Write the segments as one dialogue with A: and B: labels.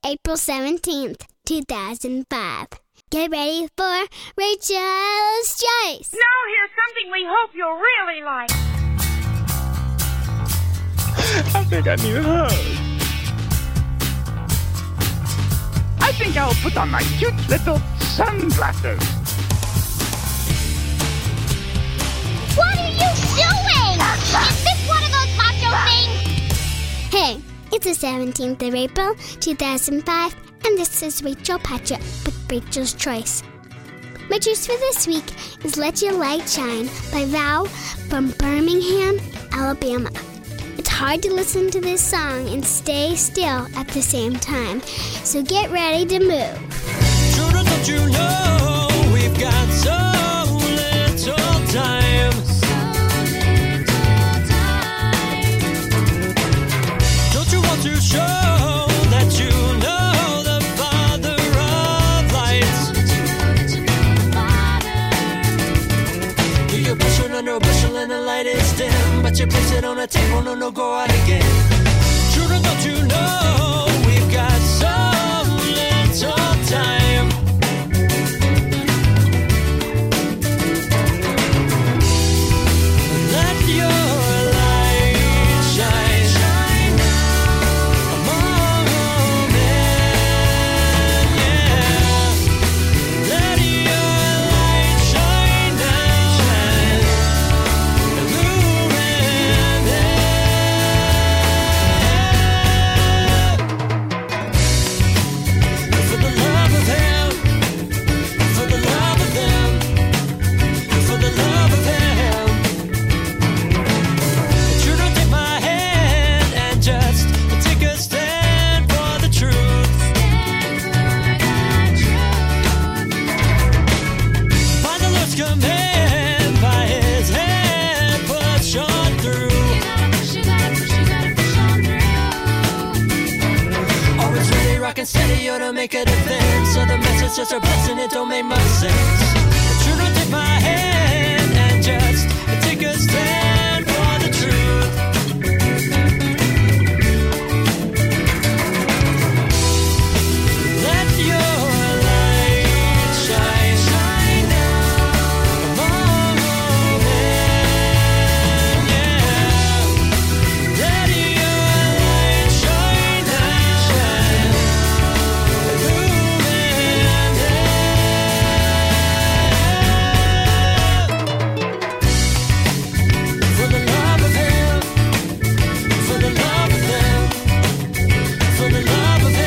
A: April 17th, 2005. Get ready for Rachel's Choice.
B: Now here's something we hope you'll really like.
C: I think I need a hug. I think I'll put on my cute little sunglasses.
D: What are you doing? Is this one of those macho things?
A: Hey, it's the 17th of April, 2005, and this is Rachel Patrick with Rachel's Choice. My choice for this week is Let Your Light Shine by Val from Birmingham, Alabama. It's hard to listen to this song and stay still at the same time, so get ready to move.
E: Children, don't you know we've got so little time? Don't you want to show that you know the Father of lights? You're pushing under a bushel and the light is dim, but you place it on a table, no, go out again. Children, don't you know we've got so little time? Let your light shine among all men, yeah. Let your light shine down, illuminate. For the love of Him, for the love of them, for the love of Him. Children, take my hand and just take a stand for the truth. By the Lord's command, by His hand, push on through. Or it's really rockin' steady, or to make a defense. So the message just a blessing, it don't make much sense. Children, take my hand and just take a stand for the truth. Let your light shine among all men, yeah. Let your light shine down, illuminate. For the love of Him, for the love of them, for the love of Him.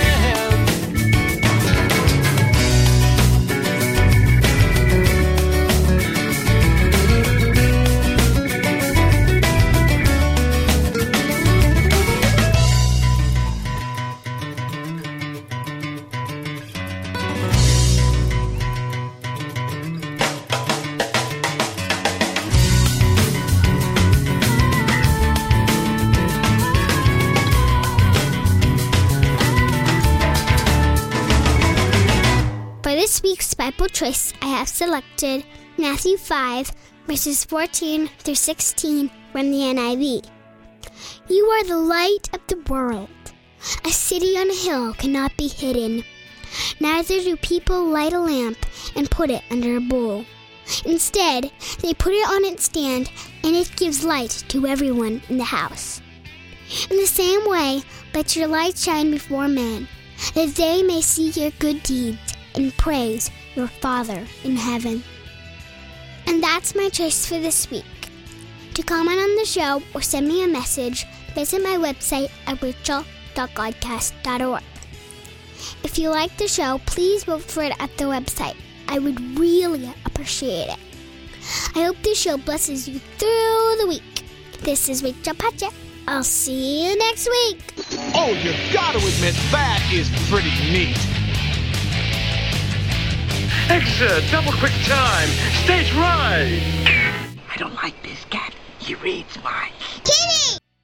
A: For this week's Bible choice, I have selected Matthew 5, verses 14 through 16 from the NIV. You are the light of the world. A city on a hill cannot be hidden. Neither do people light a lamp and put it under a bowl. Instead, they put it on its stand, and it gives light to everyone in the house. In the same way, let your light shine before men, that they may see your good deeds and praise your Father in heaven. And that's my choice for this week. To comment on the show or send me a message, visit my website at rachel.godcast.org. If you like the show, please vote for it at the website. I would really appreciate it. I hope this show blesses you through the week. This is Rachel Patrick. I'll see you next week.
F: Oh, you gotta admit, that is pretty neat. Extra double quick time. Stage right.
G: I don't like this cat. He reads minds.
D: Kitty!